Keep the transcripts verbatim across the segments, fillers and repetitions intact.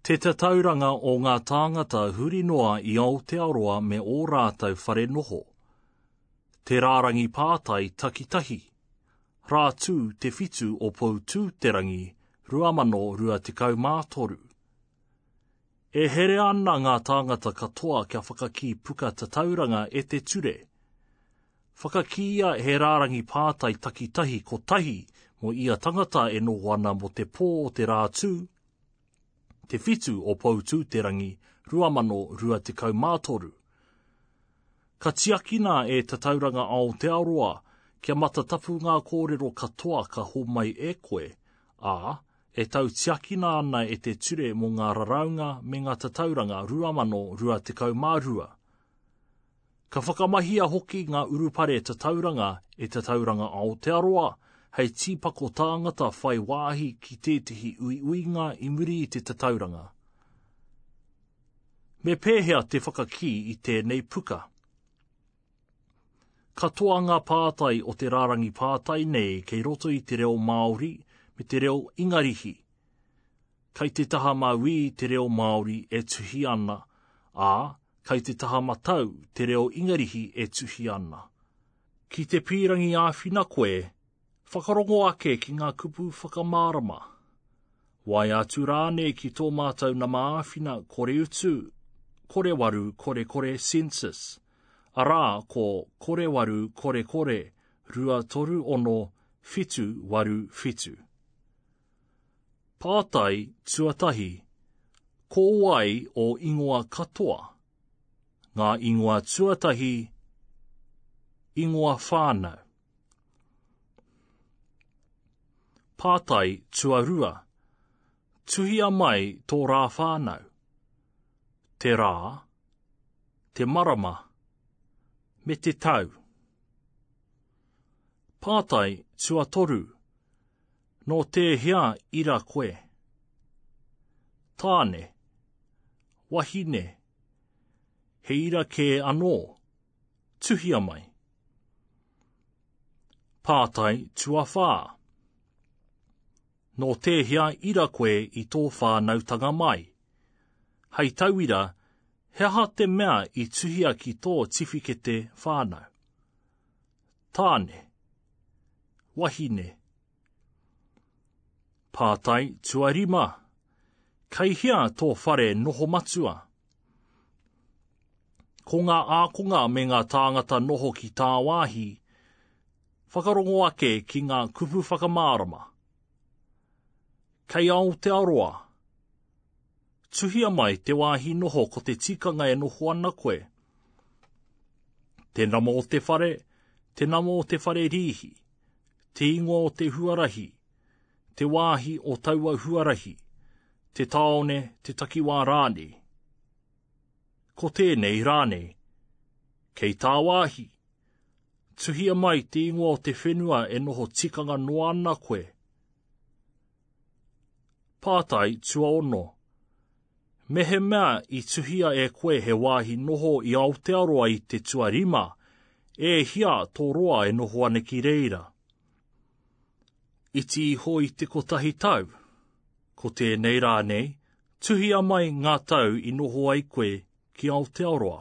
Te tatauranga o ngā tāngata huri noa i Aotearoa me ō rātau whare noho. Te rārangi pātai takitahi. Rātū te whitu o pou tūterangi ruamano rua tekau mātoru. E here ana ngā tāngata katoa kia whakaki puka tatauranga e te ture. Whakakia he rārangi pātai takitahi ko tahi mo ia tangata e noho ana mo te pō o te rātū. Te whitu o pou tūterangi ruamano rua tekau mātoru. Ka tiakina e tatauranga Aotearoa kia matatapu ngā kōrero katoa ka homai e koe, ā, e tau tiakina ana e te ture mo ngā raraunga me ngā tatauranga ruamano rua tekau mārua. Ka whakamahia hoki ngā urupare tatauranga e tatauranga Aotearoa, hei tīpako tāngata whai wāhi ki tētihi ui uinga i muri i te tatauranga. Me pēhea te whakaki i tēnei puka. Katoa ngā pātai o te rārangi pātai nei kei roto i te reo Māori me te reo Ingarihi. Kai te taha maui te reo Māori e tuhi ana, ā, kai te taha matau te reo Ingarihi e tuhi ana. Ki te pīrangi āwhina koe, whakarongo ake ki ngā kupu whakamārama. Wai atu rāne ki tō mātau na maāwhina kore utu, kore waru, kore kore census. Arā ko kore waru, kore kore, rua toru ono, whitu waru whitu. Pātai tuatahi, ko wai o ingoa katoa. Ngā ingoa tuatahi, ingoa whānau. Pātai tuarua, tuhia mai tō rā whānau. Te rā, te marama, me te tau. Pātai tuatoru, no te hea ira koe. Tāne, wahine, he ira ke anō, tuhia mai. Pātai tuawhā, no te hea ira koe i tō whānautanga mai. Hei tauira, he aha te mea i tuhia ki tō tiwhikete whānau. Tāne, wahine. Pātai tuarima, kei hea tō whare noho matua. Ko ngā ākonga me ngā tāngata noho ki tā wāhi, whakarongo ake ki ngā kupu whakamārama. Kei Aotearoa, tuhia mai te wāhi noho ko te tikanga e noho ana koe. Te namo o te whare, te namo o te whare rihi, te ingoa o te huarahi, te wāhi o taua huarahi, te taone, te takiwā rāne. Ko tēnei rāne, kei tā wāhi, tuhia mai te ingoa o te whenua e noho tikanga noa ana koe. Pātai tua ono, me he mea i tuhia e koe he wāhi noho i Aotearoa i te tuarima, e hia tō roa e noho ane ki reira. Iti i hoi te kotahi tau, ko tēnei rānei, tuhia mai ngā tau i noho ai koe ki Aotearoa.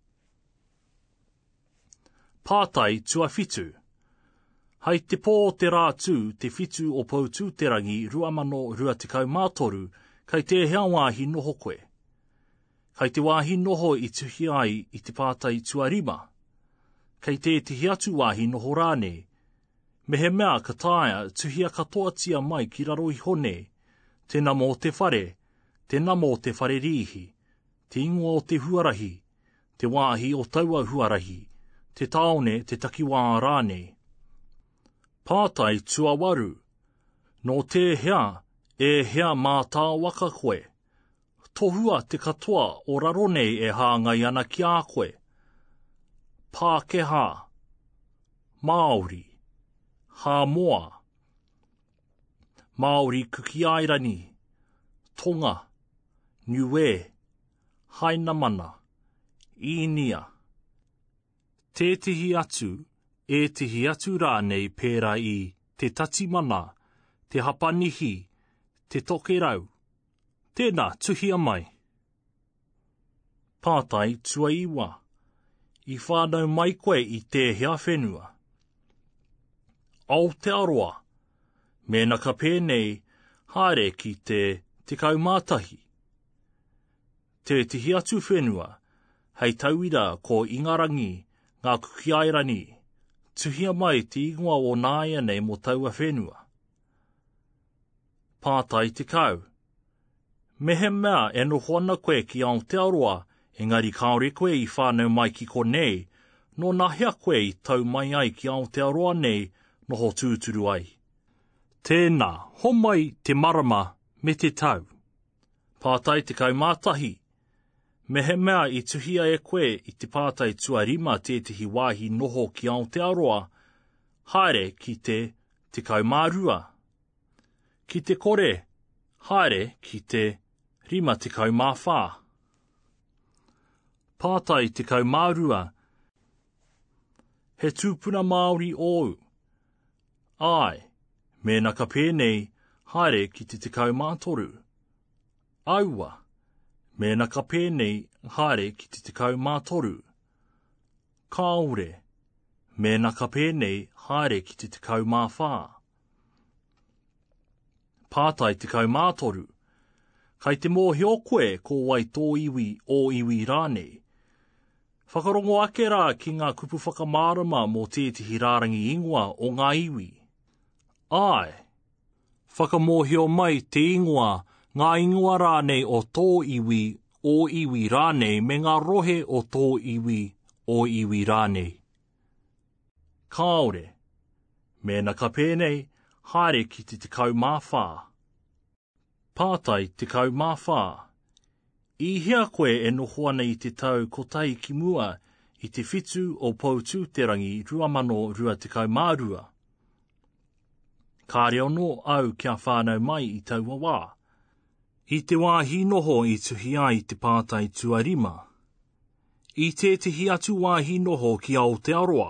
Pātai tuawhitu, hei te pō te rātū te whitu o pou tūterangi ruamano rua tekau mātoru, kai te hea wāhi noho koe. Kai te wāhi noho i tuhi ai i te pātai tuarima. Kai te tihi atu wāhi noho rāne. Me he mea ka tāia tuhia katoa tia mai ki raro i hone. Te namo o te whare, te namo o te whare rihi, te ingoa o te huarahi, te wāhi o taua huarahi, te taone te takiwā rāne. Pātai tuawaru, no te hea, e hea mātā waka koe. Tohua te katoa o raro nei e hāngai ana ki a koe. Pākehā, Māori, Hāmoa, Māori Kukiairani, Tonga, Niue, Hainamana, Inia. Tētihi atu, e tihi atu rānei pērā i te tatimana, te hapanihi, te tokerau, Tēnā tuhia mai. Pātai tua iwa. I whānau mai koe i tēhea whenua. Aotearoa. Mēna ka pēnei haere ki te tikau mātahi. Te tihi atu whenua. Hei tauira ko ingarangi ngā kukiairani. Tuhia mai te ingoa o nāia nei mo taua whenua. Pātai te kau. Mehe mea e no hoana koe ki Aotearoa, engari kaore koe i whānau mai ki konei, no nahia koe i tau mai ai ki Aotearoa nei, no ho tūturu ai. Tēnā, homai te marama me te tau. Pātai te kaumātahi. Mehe mea i tuhia e koe i te pātai tuarima tētihi wāhi noho ki Aotearoa, haere ki te te kaumārua. Ki te kore, haere ki te rima te kaumāwhā. Pātai te kaumārua. He tūpuna Māori ou. Ai, mēna ka pēnei, haere ki te te kaumātoru. Aua, mēna ka pēnei, haere ki te te kaumātoru. Kāore, mēna ka pēnei, haere ki te te kaumāwhā. Pātai te kaumātoru. Kai te mōhio koe ko wai tō iwi o iwi rānei. Whakarongo ake rā ki ngā kupu whakamārama mō tētihi rārangi ingoa o ngā iwi. Ai, whakamōhio mai te ingoa, ngā ingoa rānei o tō iwi o iwi rānei me ngā rohe o tō iwi o iwi rānei. Kāore, mēna ka pēnei, haere ki te te kaumāwhā. Pātai te kaumāwhā. I hea koe e nohoana i te tau kotai ki mua i te whitu o Pautūterangi ruamano rua te kaumārua. Ka reo no au kia whānau mai i taua wā. I te wāhi noho i tuhia i te pātai tuarima. I tētihi atu wāhi noho ki Aotearoa.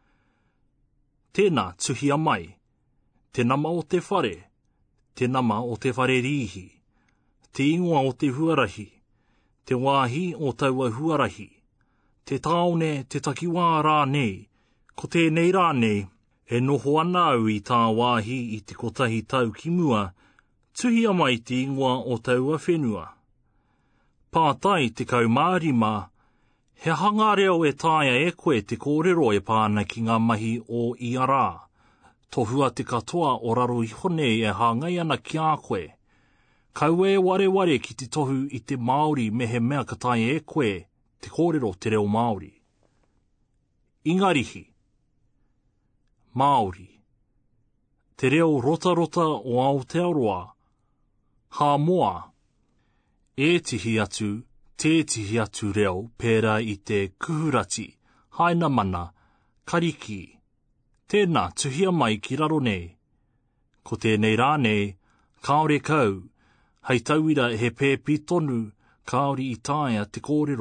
Tēnā tuhia mai. Te nama o te whare. Te nama o te whare rihi, te ingoa o te huarahi, te wāhi o taua huarahi, te taone te takiwā rānei, ko tēnei rānei, e noho ana au i tā wāhi i te kotahi tau ki mua, tuhia mai te ingoa o taua whenua. Pātai te kaumārima, he hangareo e tāia e koe te kōrero e pāna ki ngā mahi o Iara. Tohua te katoa o raro i hone e hāngai ana ki a koe. Kau e ware ware ki te tohu i te Māori me he mea katai e koe te kōrero te reo Māori. Ingarihi. Māori. Te reo rota rota o Aotearoa. Hā moa. E tihi atu, te tihi atu reo pērā i te kuhurati, haina mana, kariki. Tēnā tuhia mai ki raro nei. Ko tēnei rānei, kaore kau, hei tauira he pēpi tonu, kaori i tāia te kōrero.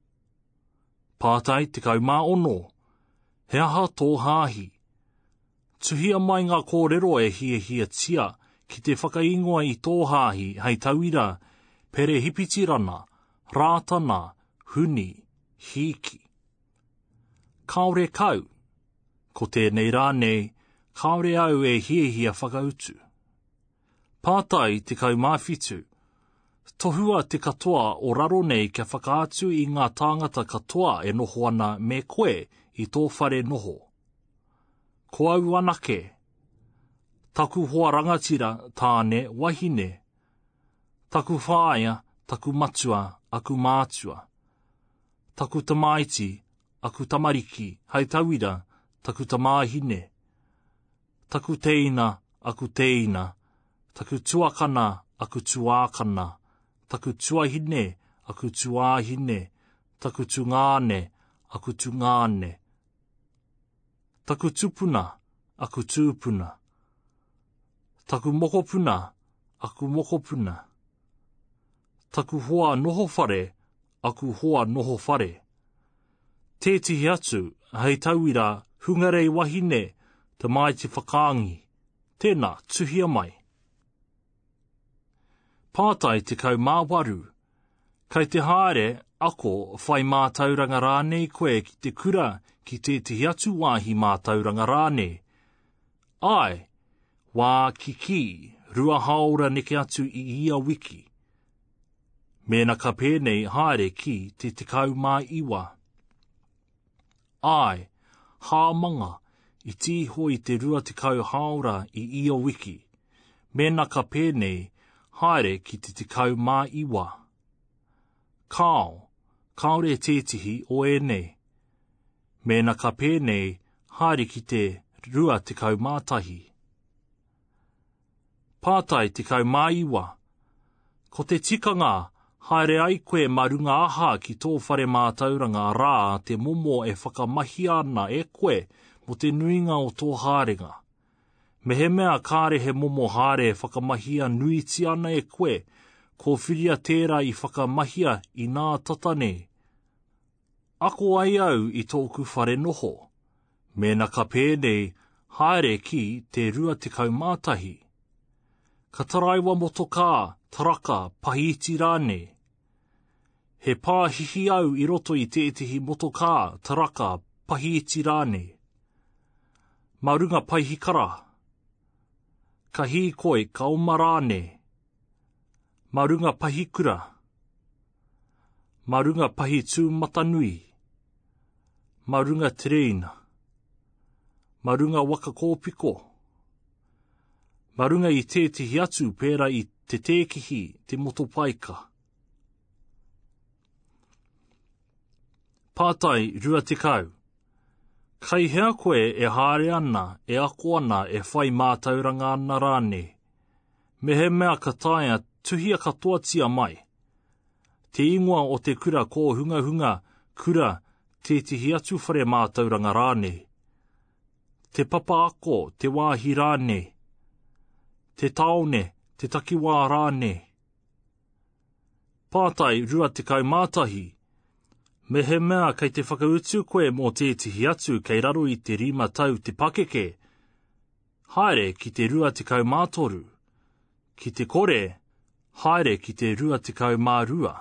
Pātai te kaumā ono, he aha tō hāhi. Tuhia mai ngā kōrero e hia hia tia, ki te whakaingoa i tō hāhi, hei tauira, pere hipitirana, rātana, huni, hiki. Kaore kau. Ko tēnei rānei, kaore au e hiehia whakautu. Pātai te kaumāwhitu. Tohua te katoa o raro nei kia whakaatu i ngā tāngata katoa e noho ana me koe i tō whare noho. Ko au anake. Taku hoa rangatira tāne wahine. Taku whāia, taku matua, aku mātua. Taku tamaiti, aku tamariki, hei tauira, taku tamāhine. Taku teina, aku teina. Taku tuakana, aku tuākana. Taku tuahine, aku tuāhine. Taku tungāne, aku tungāne. Taku tupuna, aku tūpuna. Taku mokopuna, aku mokopuna. Taku hoa noho whare, aku hoa noho whare. Tētihi atu, hei tauira, hungarei wahine, te mai te whakaangi. Tēnā, tuhia mai. Pātai te kau māwaru. Kei te haere, ako whai mātauranga rānei koe ki te kura ki te tihi atu wāhi mātauranga rānei. Ai, wā kiki, rua haora neke atu i ia wiki. Mēna ka pēnei haere ki te tekau mā iwa. Ai, hāmanga, i tīho i te rua tekau haora i ia wiki. Mēna ka pēnei haere ki te tekau mā iwa. Kāo, kaore tētihi o e nei. Mēna ka pēnei haere ki te rua tekau mātahi. Pātai tekau mā iwa. Ko te tikanga, haere ai koe marunga aha ki tō whare mātauranga rā te momo e whakamahi ana e koe mo te nuinga o tō hārenga. Me he mea kāre he momo haere e whakamahia nuiti ana e koe, ko whiria tērā i whakamahia i nā tatane. Ako ai au i tōku whare noho. Mēna ka pēnei haere ki te rua tekau mātahi. Ka taraiwa motoka, taraka, pahiti rāne. He pāhihi au i roto i tētihi motoka, taraka, pahiti rāne. Marunga paihikara. Ka hīkoi ka oma rāne. Marunga pahikura. Marunga pahitū matanui. Marunga tereina. Marunga wakakōpiko. Marunga i tētihi atu pēra i te tēkihi te motopaika. Pātai rua tekau. Kai hea koe e haere ana, e ako ana e whai mātauranga ana rāne. Me he mea ka taia tuhia katoa tia mai. Te ingoa o te kura ko hunga hunga kura tētihi atu whare mātauranga rāne. Te papa ako, te wāhi rāne. Te taone, te takiwā rāne. Pātai rua tekau mātahi. Me he mea kei te whakautu koe mō tētihi atu kei raro i te rima tau te pakeke. Haere ki te rua tekau mātoru. Ki te kore, haere ki te rua tekau mārua.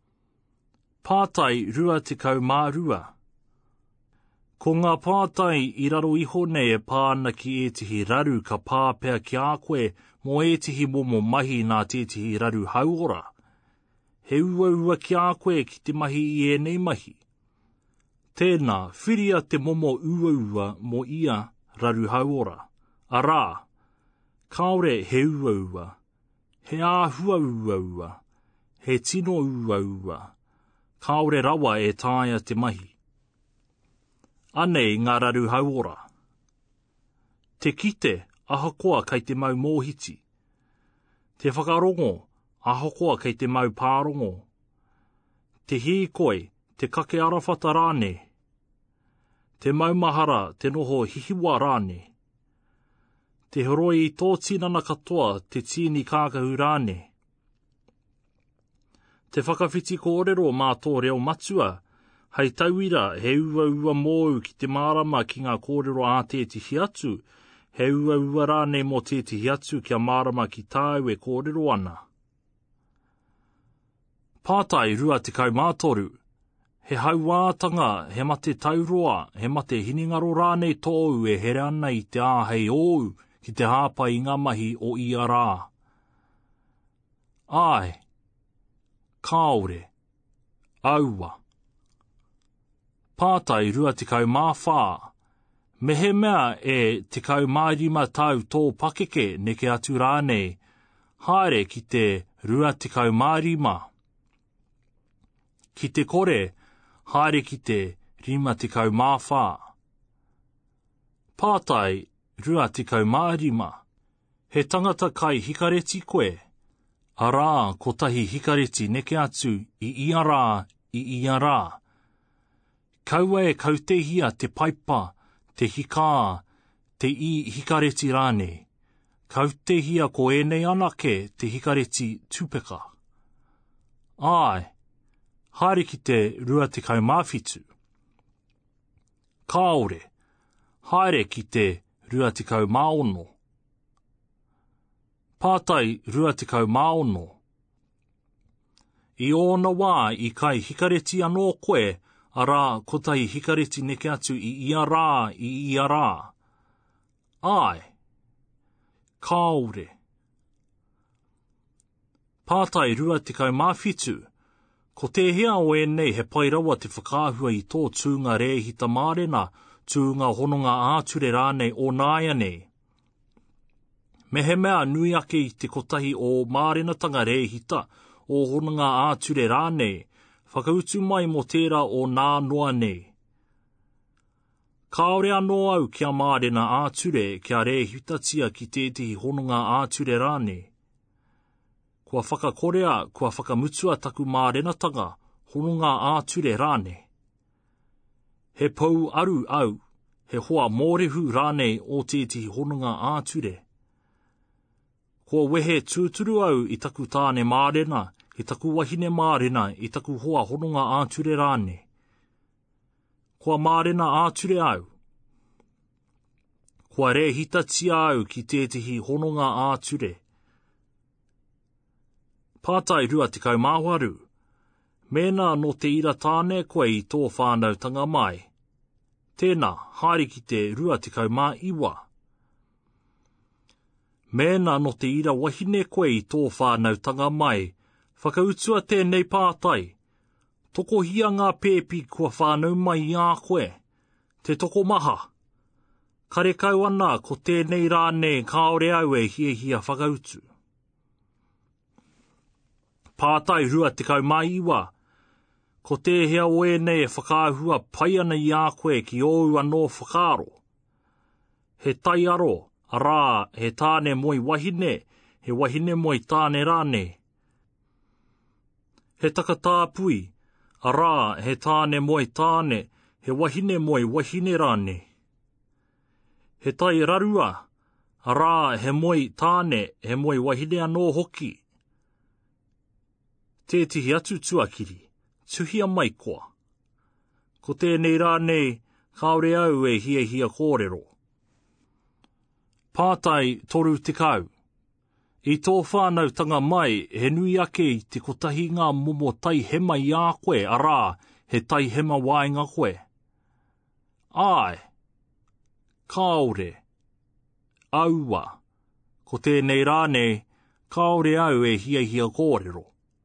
Pātai rua tekau mārua. Ko ngā pātai i raro iho nei e pāna ki e tihi raru ka pāpea ki a koe mō e tihi momo mahi nā tētihi raru hauora. He ua ua ki a koe ki te mahi i e nei mahi. Tēnā, whiria te momo ua ua mo ia raru hauora. Arā, kaore he ua ua, he āhua ua ua, he tino ua ua, kaore rawa e tāia te mahi. Anei ngā raru hauora. Te kite, ahakoa kei te mau mōhiti. Te whakarongo, ahakoa kei te mau pārongo. Te hīkoi, te kake arawhata rāne. Te maumahara, te noho hihiwa rāne. Te horoi i tō tinana katoa, te tini kākahu rāne. Te whakawhiti ko orero mā tō reo matua, hei tauira, he ua ua mōu ki te mārama ki ngā kōrero a tētihi atu, he ua ua rāne mō tētihi atu kia mārama ki tāu e kōrero ana. Pātai rua tekau mātoru. He hauātanga, he mate tauroa, he mate hiningaro rāne tōu e here ana i te āhei ōu ki te hāpai i ngā mahi o ia rā. Ai, kaore, aua. Pātai rua tekau māwhā. Me he mea e tekau mārima tau tō pakeke neke atu rānei, haere ki te rua tekau mārima. Ki te kore, haere ki te rima tekau māwhā. Pātai rua tekau mārima. He tangata kai hikareti koe. Arā, ko tahi hikareti neke atu i ia rā, i ia rā. Kaua e kautehia te paipa, te hikā, te i hikareti rāne. Kautehia ko enei anake te hikareti tūpeka. Ai, haere ki te rua tekau māwhitu. Kāore, haere ki te rua tekau māono. Pātai rua tekau māono. I ōna wā i kai hikareti anō koe, a rā kotahi hikareti neke atu i ia rā i ia rā. Ai, kāore. Pātai rua te kau mawhitu, ko te hea o e nei he pairawa te whakaahua i tō tūnga rehita mārena, tūnga hononga āture rānei o nāia nei. Me he mea nui ake i te kotahi o mārenatanga rehita o hononga āture rānei, whakautu mai mo tērā o nā noa nei. Kāore anō au kia mārena āture kia rehitatia ki tētihi hononga āture rānei. Kua whakakorea, kua whakamutua taku mārenatanga, hononga āture rānei. He pou aru au, he hoa mōrehu rānei o tētihi hononga āture. Kua wehe tūturu au i taku tāne mārena, i taku wahine mārena, i taku hoa hononga āture rānei. Kua mārena āture au. Kua rehitatia au ki tētihi hononga āture. Pātai rua te kau māwaru. Mēnā no te ira tāne koe i tō whānautanga mai. Tēnā, haere ki te rua te kau mā iwa. Mēnā no te ira wahine koe i tō whānautanga mai. Whakautua tēnei pātai. Toko hia ngā pēpi kua whānau mai i ā koe. Te toko maha. Kare kau ana ko tēnei rānei kāore au e hia hia whakautu. Pātai rua te kau mai iwa. Ko te hea o e nei e whakaahua pai ana i ā koe ki ou anō whakaaro. He tai aro, a rā, he tāne moi wahine, he wahine moi tāne rānei. He takatāpui, a rā, he tāne moi tāne, he wahine moi wahine rānei. He tai rarua, a rā, he moi tāne, he moi wahine anō hoki. Tētihi atu tuakiri, tuhia mai koa. Ko tēnei rānei, kāore au e hia hia kōrero. Pātai toru te kau. I tō whānautanga mai, he nui ake i te kotahi ngā momo tai hema i ā koe, a rā, he tai hema wāinga koe. Ai, kāore, aua, ko tēnei rānei, kāore au e hia hia kōrero.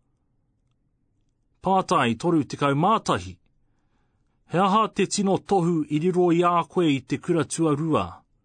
Pātai toru te kau mātahi. He aha te tino tohu i riro i ā koe i te kura tuarua.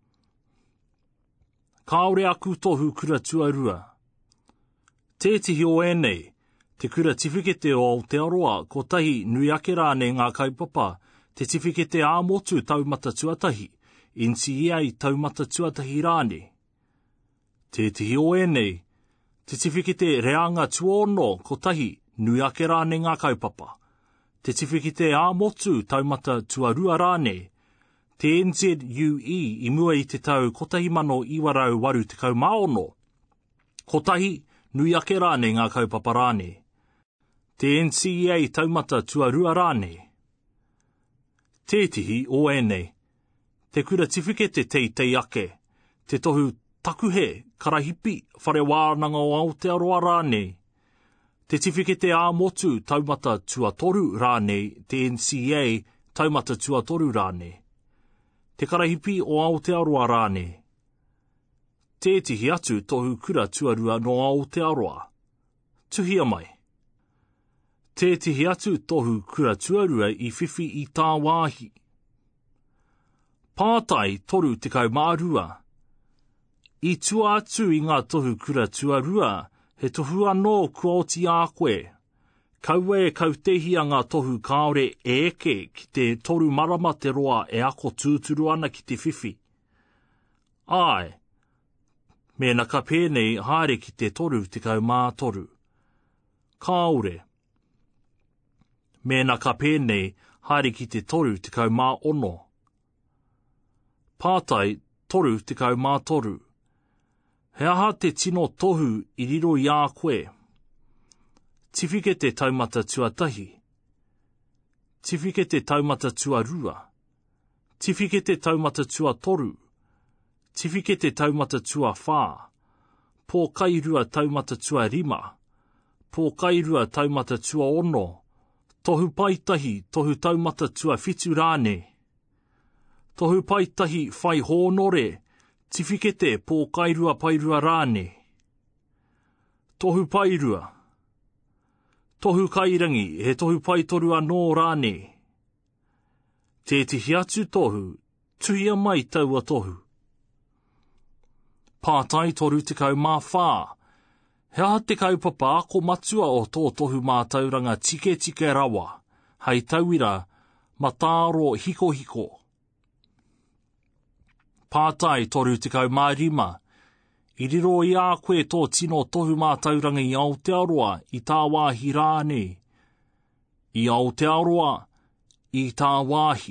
Kāore aku tohu kura tuarua. Tētihi o enei, te kura tiwhikete o Aotearoa, ko tahi nui ake rāne ngā kaupapa, te tiwhikete āmotu taumata tuatahi, insi iai taumata tuatahi rāne. Tētihi o enei, te tiwhikete reanga tuono, ko tahi nui ake rāne ngā kaupapa. Te tiwhikete āmotu taumata tuarua rāne, te N Z U E i mua i te tau kotahi mano iwarau waru te kau maono. Kotahi nui ake rāne ngā kaupapa rāne. Te N C A taumata tuarua rāne. Tētihi o enei, te kura tiwhikete teitei ake, te tohu takuhe, karahipi, whare wānanga o Aotearoa rāne. Te tiwhikete āmotu taumata tuatoru rānei, te N C A taumata tuatoru rānei. Te karahipi o Aotearoa rānei. Tētihi atu tohu kura tuarua no Aotearoa. Tuhia mai. Tētihi atu tohu kura tuarua i whiwhi i tā wāhi. Pātai toru te kau mārua. I tua atu i ngā tohu kura tuarua, he tohu anō kua oti ā koe. Kaua e kautehia ngā tohu kāore e eke ki te toru marama te roa e ako tūturu ana ki te whiwhi. Ai, mēna ka pēnei haere ki te toru te kau mā toru. Kāore. Mēna ka pēnei haere ki te toru te kau mā ono. Pātai toru te kau mā toru. He aha te tino tohu i riro i ā koe. Tiwhikete taumata tuatahi. Tiwhikete taumata tuarua. Tiwhikete taumata tuatoru. Tiwhikete taumata tuawhā. Pō kairua taumata tuarima. pōkairua taumata tua ono, tohu paitahi tohu taumata tua fitu rāne. Tohu paitahi whai hōnore, tifikete pōkairua pairua rāne. Tohu pairua. Tohu kairangi he tohu paitorua nō rāne. Te tihi atu tohu, tuhia mai taua tohu. Pātai toru te kau mā whā. Hea te kaupapa ako matua o tō tohu mā tauranga tike tike rawa, hei tauira, matāro hiko hiko. Pātai toru te kau mā rima, I riro I a koe tō tino tohu mā tauranga I Aotearoa I tā wāhi rāne. I Aotearoa I tā wāhi.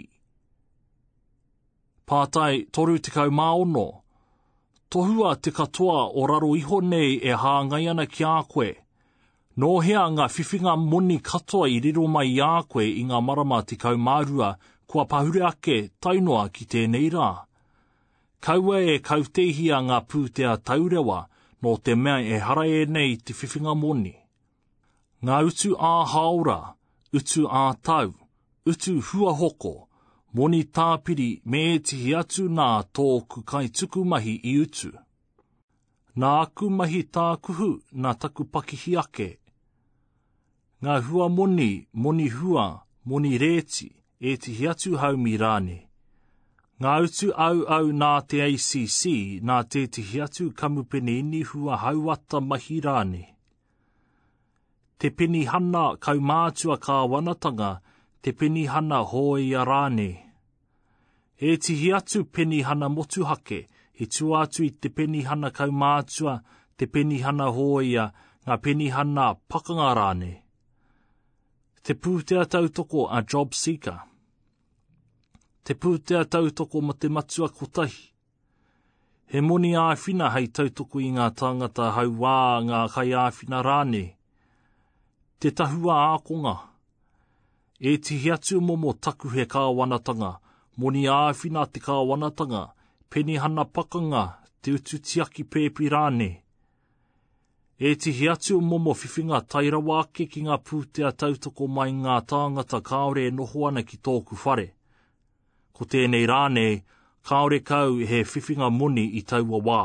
Pātai toru te kau mā ono, tohua te katoa o raro iho nei e hāngai ana ki a koe. Nō hea ngā whiwhinga moni katoa I riro mai I a koe I ngā marama te kau mārua kua pahure ake tainoa ki tēnei rā. Kaua e kautehia ngā pūtea taurewa no te mea e harae nei te whiwhinga moni. Ngā utu ā haora, utu ā tau, utu hua hoko, moni tāpiri me e tihi atu nā tōku kai tuku mahi I utu. Nā aku mahi tākuhu nā taku pakihi ake. Ngā hua moni, moni hua, moni rēti, e tihi atu haumi rāne. Ngā utu au au nā te A C C nā te tihi atu kamupene ini hua hauata mahi rāne. Te peni hana kaumātua ka wanatanga, te peni hana hōia rāne. E tihi atu peni hana motuhake, I tua atu I te peni hana kaumātua, te peni hana hōia, ngā peni hana pakanga rāne. Te pūtea tautoko a job seeker. Te pūtea tautoko ma te matua kotahi. He moni āwhina hei tautoko I ngā tangata hau wā ngā kai āwhina rāne. Te tahua ākonga. E tihi atu momo taku he kāwanatanga, moni āwhina te kāwanatanga, peni hana pakanga, te utu tiaki pēpi rāne. E tihi atu momo whiwhinga tairawa ake ki ngā pūtea tautoko mai ngā tāngata kaore noho ana ki tōku whare. Ko tēnei rāne, kaore kau he whiwhinga moni I taua wā.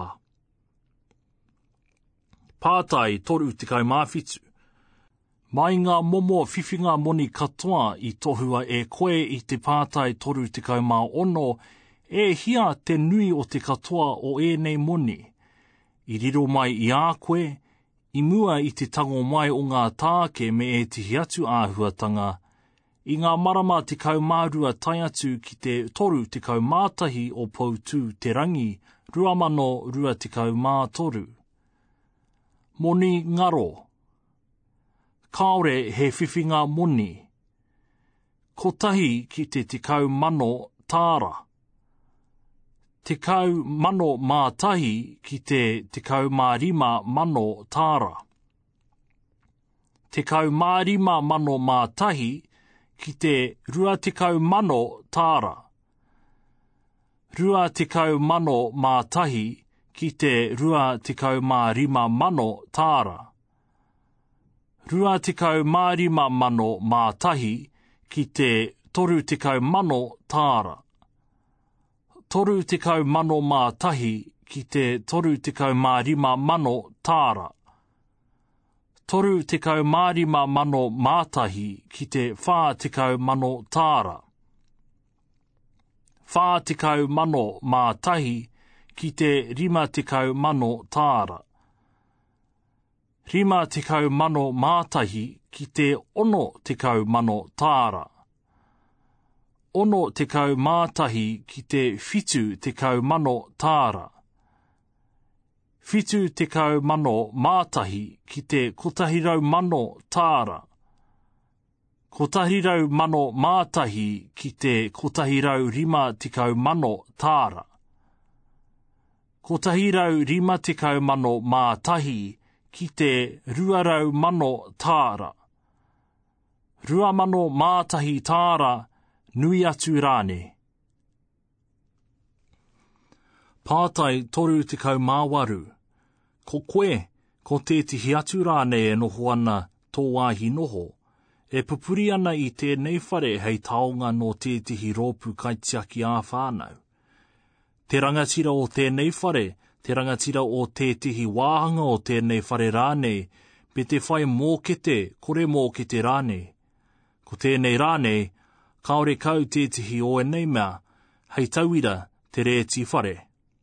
Pātai toru te kau māwhitu. Mai ngā momo whiwhinga moni katoa I tohua e koe I te pātai toru te kau mā ono, e hia te nui o te katoa o e nei moni. I riro mai I a koe, I mua I te tango mai o ngā tāke me e tihi atu āhuatanga, I ngā marama te kaumārua tai atu ki te toru te kaumātahi o poutu te rangi, ruamano rua te kaumātoru. Moni ngaro. Kaore he whiwhinga moni. Kotahi ki te te kaumano tāra. Te kaumano mātahi ki te te kaumārima mano tāra. Te kaumārima mano mātahi ki te rua tikau mano tāra. Rua tikau mano mātahi ki te rua tikau mārima mano tāra. Rua tikau mārima mano mātahi ki te toru tikau mano tāra. Toru tikau mano mātahi ki te toru tikau mārima mano tāra. Toru tikau mārima mano mātahi ki te whā tikau mano tāra. Whā tikau mano mātahi ki te rima tikau mano tāra. Rima tikau mano mātahi ki te ono tikau mano tāra. Ono tikau mātahi ki te whitu tikau mano tāra. Whitu tikau mano mātahi ki te kotahirau mano tāra. Kotahirau mano mātahi ki te kotahirau rima tikau mano tāra. Kotahirau rima tikau mano mātahi ki te ruarau mano tāra. Rua mano mātahi tāra nui atu rāne. Pātai toru te kau māwaru. Ko koe, Ko tētihi atu rānei e noho ana tō wāhi noho, e pupuri ana i tēnei whare hei taonga no tētihi rōpu kaitiaki ā whānau. Te rangatira o tēnei whare, te rangatira o tētihi wāhanga o tēnei whare rānei, pe te whai mōkete, kore mōkete rānei. Ko tēnei rānei, kaore kau tētihi o e nei mea, hei tauira te rēti whare.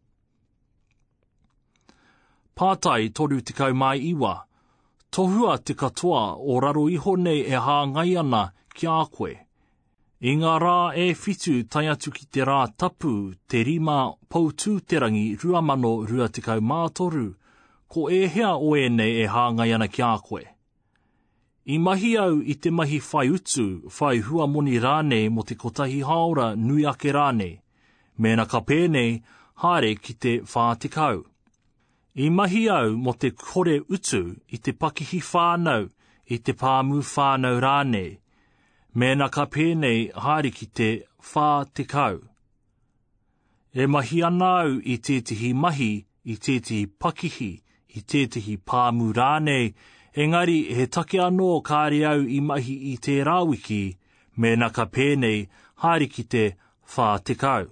Pātai toru te kau mai iwa, tohua te katoa o raro iho nei e hāngai ana ki a koe. I ngā rā e whitu tai atu ki te rā tapu te rima pautū te rangi rua mano rua te kau mātoru, ko e hea o e nei e hāngai ana ki a koe. I mahi au i te mahi whai utu, whai hua moni rānei mo te kotahi haora nui ake rānei, mēna ka pēnei haere ki te whātekau. I mahi au mo te kore utu i te pakihi whānau i te pāmu whānau rānei, mēna ka pēnei haere ki te whātekau. E mahi ana au i tētihi mahi, i tētihi pakihi, i tētihi pāmu rānei, engari he take anō kāre au i mahi i te rāwiki, mēna ka pēnei haere ki te whātekau.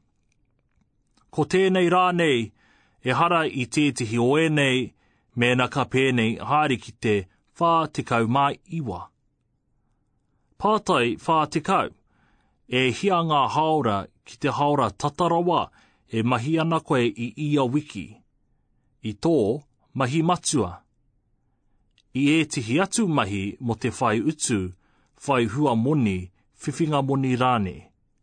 Ko tēnei rānei, e hara i tētihi o e nei, mēna ka pēnei haere ki te whātekau mai iwa. Pātai whātekau, e hia ngā haora ki te haora tatarawa e mahi ana koe i ia wiki. I tō, mahi matua. I e tihi atu mahi mo te whai utu, whai hua moni, whiwhinga moni rānei.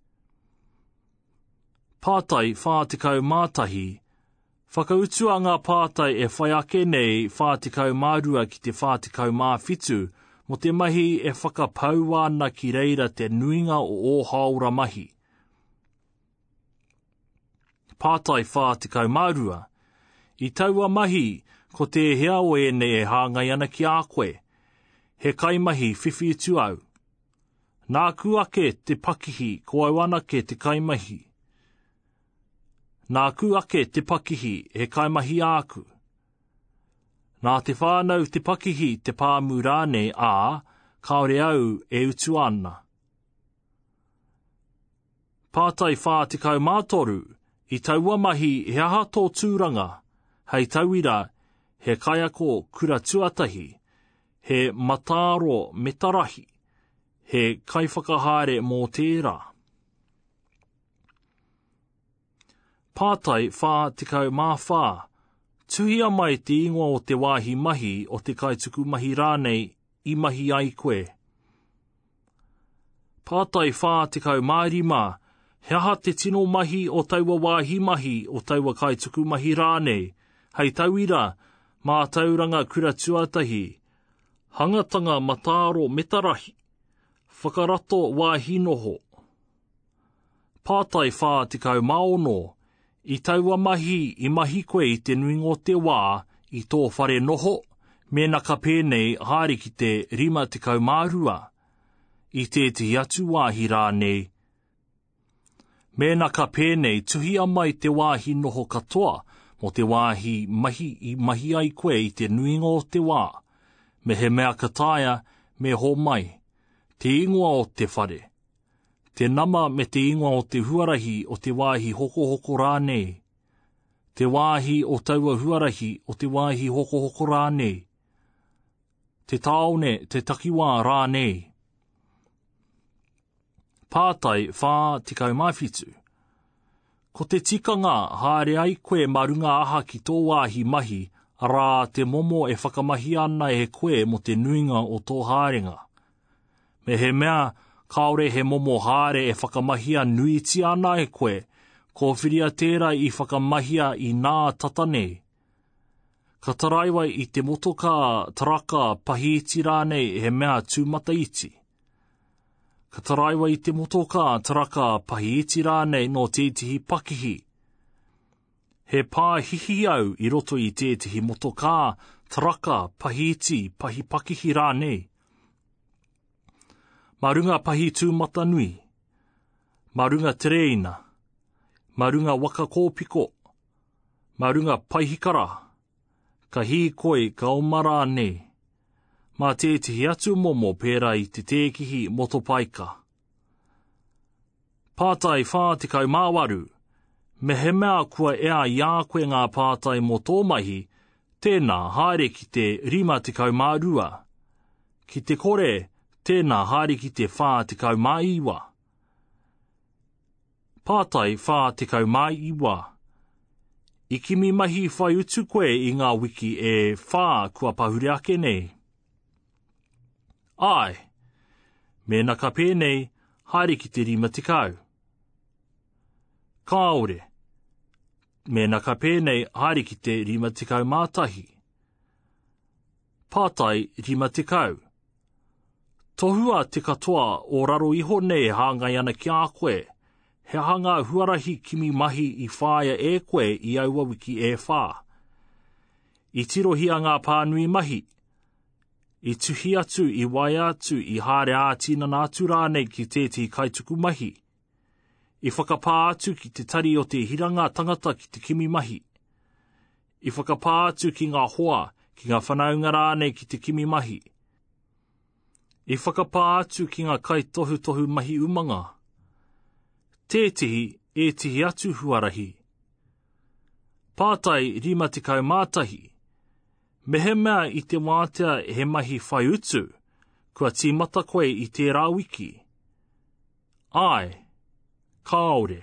Pātai whātekau mātahi, whakautua ngā pātai e whai ake nei whātekau mārua ki te whātekau māwhitu, mo te mahi e whakapau ana ki reira te nuinga o o haura mahi. Pātai whātekau mārua, i taua mahi ko te hea o e nei e hāngai ana ki a koe, he kaimahi whiwhi utu au. Nā ku ake te pakihi ko au ana ke te kaimahi. Nā ku ake te pakihi he kaimahi āku. Nā te whānau te pakihi te pāmu rānei ā, kaore au e utu ana. Pātai whātekau mātoru, i taua mahi he aha tō tūranga, hei tauira he kaiako kura tuatahi, he matāro metarahi, he kaiwhakahaere mō tērā. Pātai whātekau māwhā, tuhia mai te ingoa o te wāhi mahi o te kaituku mahi rānei i mahi ai koe. Pātai whātekau mārima, he aha te tino mahi o taua wāhi mahi o taua kaituku mahi rānei, hei tauira, mā tauranga kura tuatahi, hangatanga matāro metarahi, whakarato wāhi noho. Pātai whātekau maono, i taua mahi i mahi koe i te nuingo te wā i tō whare noho, mēna ka pēnei haere ki te rima te kau mārua, i tētihi atu wāhi rānei. Mēna ka pēnei tuhia mai te wāhi noho katoa, mo te wāhi mahi i mahi ai koe i te nuingo te wā, me he mea kataia me ho mai, te ingoa o te whare. Te nama me te ingoa o te huarahi o te wāhi hoko hoko rānei. Te wāhi o taua huarahi o te wāhi hoko hoko rānei. Te taone te takiwā rānei. Pātai whātekau maiwhitu. Ko te tikanga haere ai koe marunga aha ki tō wāhi mahi, rā te momo e whakamahi ana e koe mo te nuinga o tō hārenga. Me he mea, kaore he momo haere e whakamahia nuiti ana e koe, ko whiria tērā i whakamahia i nā tatanei. Ka taraiwa i te motoka taraka pahiiti rānei he mea tūmata iti. Ka taraiwa i te motoka taraka pahiiti rānei no tētihi pakihi. He pāhihi au i roto i tētihi motoka taraka pahiiti pahi pakihi rānei. Marunga pahi tūmata nui, marunga tereina, marunga waka kōpiko, marunga paihikara, Ka hi koe ka omara ne. Mā tētihi atu momo pērā i te tēkihi motopaika. Pātai whātikau māwaru, me he mea kua ea i a koe ngā pātai mo tō mahi, tēnā haere ki te rimatikau mārua. Ki te kore, tēnā haere ki te whātikau māiwa. Pātai whātikau māiwa. I kimi mahi whai utu koe i ngā wiki e whā kua pahure ake nei. Ai, mēna ka pēnei, haere ki te rima tikau. Kāore, mēna ka pēnei, haere ki te rima tikau mātahi. Pātai rima tikau. Tohua te katoa o raro iho nei hāngai ana ki a koe, he hanga huarahi kimi mahi i whāia e koe i aua wiki e whā. I tirohia ngā pānui mahi. I tuhi atu i wai atu i haere ātina nā atu rānei ki tēti kaituku mahi. I whakapā atu ki te tari o te hiranga tangata ki te kimi mahi. I whakapā atu ki ngā hoa ki ngā whanaunga rānei ki te kimi mahi. I whakapā atu ki ngā kai tohu tohu mahi umanga. Tētihi e tihi atu huarahi. Pātai rima tikau mātahi. Me he mea i te wātea he mahi whai utu, kua tīmata koe i te rāwiki. Ai, kāore.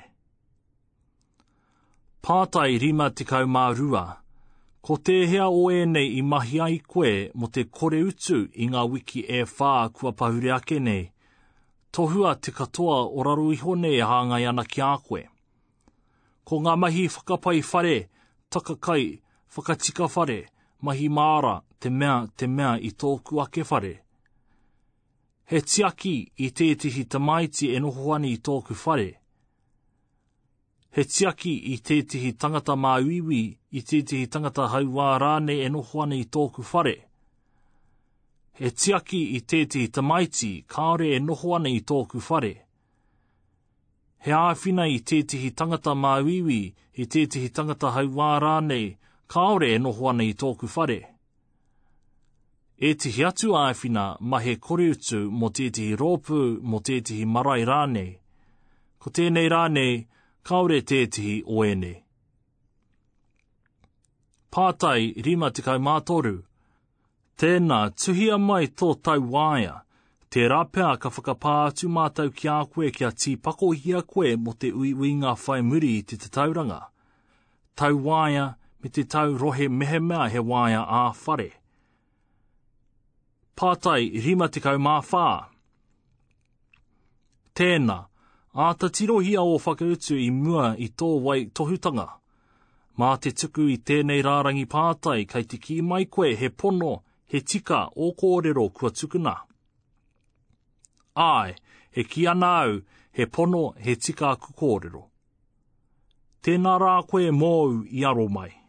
Pātai rima tikau mārua. Ko te hea o e nei i mahi ai koe mo te kore utu i ngā wiki e whā kua pahure ake nei. Tohua te katoa o raro iho nei hāngai ana ki a koe. Ko ngā mahi whakapai whare, takakai, whakatika whare, mahi māra, te mea, te mea i tōku ake whare. He tiaki i tētihi tamaiti e noho ani i tōku whare. He tiaki i tētihi tangata māuiwi i tētihi tangata hauwā rāne e noho ani i tōku whare. He tiaki i tētihi tamaiti kāore e noho ana i tōku whare. He āwhina i tētihi tangata māuiwi i tētihi tangata hauwā rānei kāore e noho ana i tōku whare. E tihi atu āwhina ma he koreutu mo tētihi rōpū mo tētihi marae rānei. Ko tēnei rānei, kāore tētihi o ene. Pātai rima tikau mātoru. Tēnā tuhia mai tō tau wāia, te rāpea ka whakapā atu mātau ki a koe kia tīpako hia koe mo te uiui ngā whai muri i te tauranga. Tau wāia me te tau rohe mehe mea he wāia ā whare. Pātai rima tikau mā whā. Tēnā, āta tirohia o whakautu i mua i tō wai tohutanga. Mā te tuku i tēnei rārangi pātai kai te ki mai koe he pono, he tika o kōrero kua tukuna. Ai, he ki ana au, he pono, he tika ku kōrero. Tēnā rā koe mōu i aro mai.